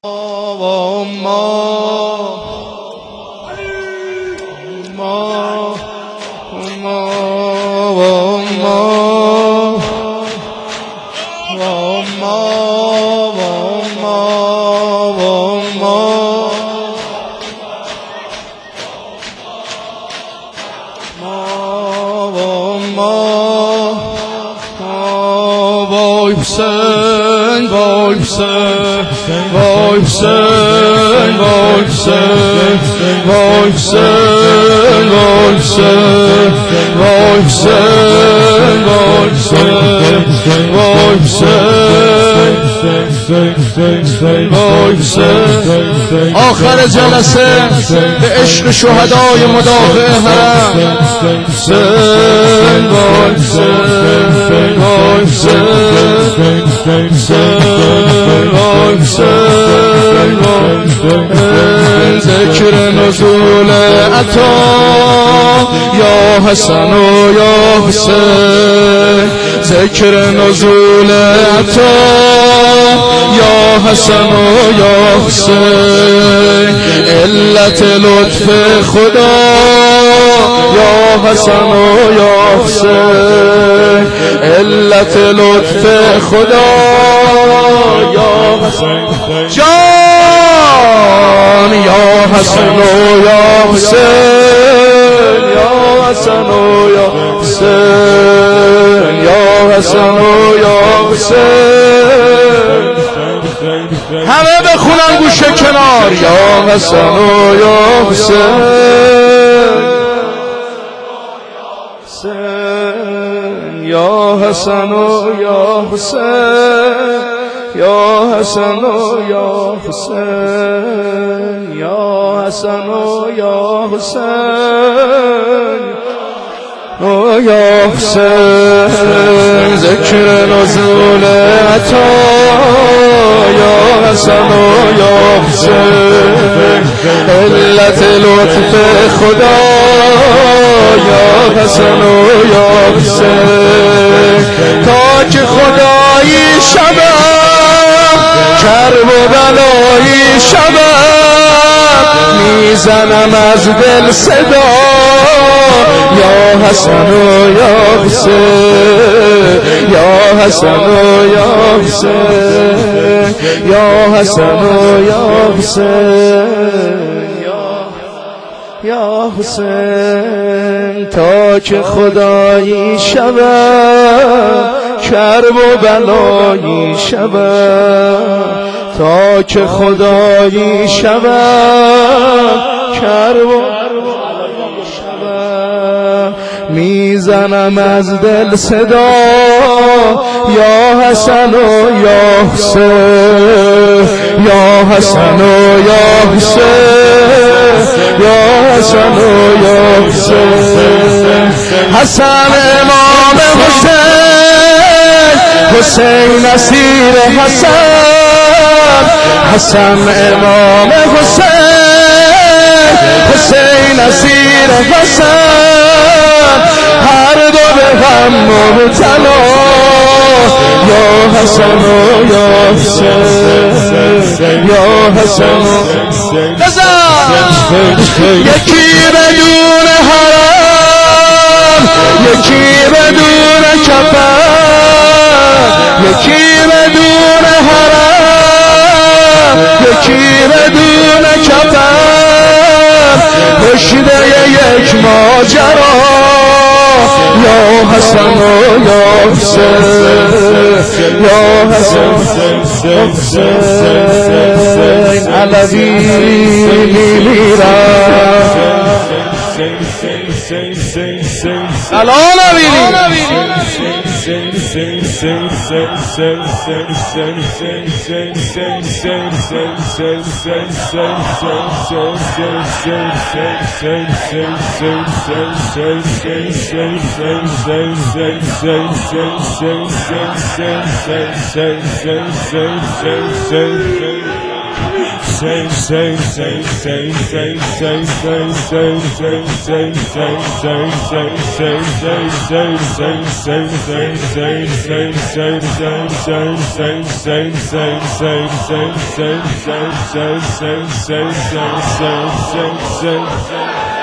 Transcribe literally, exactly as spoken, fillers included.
وای حسین وای حسین وای حسین وای حسین وای حسین وای حسین وای حسین وای حسین وای حسین وای حسین آخر جلسه به عشق شهدای مدافع حرم حسین وای حسین وای حسین ذکر نزول عطا یا حسن و یا حسین ذکر نزول عطا یا حسن و یا حسین علت لطف خدا یا حسن و یا حسین علت لطف خدا یا حسین جان یا حسن و یا حسین یا حسن و یا حسین یا حسن و یا حسین همه بخونن گوشه کنار یا حسن و یا حسین یا حسن و یا حسین یا حسن و یا حسین یا حسن و یا حسین و یا حسین ذکر نزول عطا یا حسن و یا حسین علت لطف خدا یا حسن و یا حسین تا که خدایی شبم کرب و بلایی شبم میزنم از دل صدا یا حسن و یا حسین یا حسن و یا حسین یا حسن و یا حسین یا حسین تا که خدایی شبم کرب و بلایی شبم تا که خدایی شبم کرب و میزنم از دل صدا یا حسن و یا حسین یا حسن و یا حسین یا حسن و یا حسین حسن امام حسین حسین اسیر حسن حسن امام حسین حسین اسیر حسن هر دو به هم مبتلا یا حسن و یا حسین یا حسن یکی بدون حرام یکی بدون کفن یکی بدون حرام یکی بدون کفن پشته یک ماجرا یا حسن و یا حسین یا حسین حسین علوی میمیرم الان Say,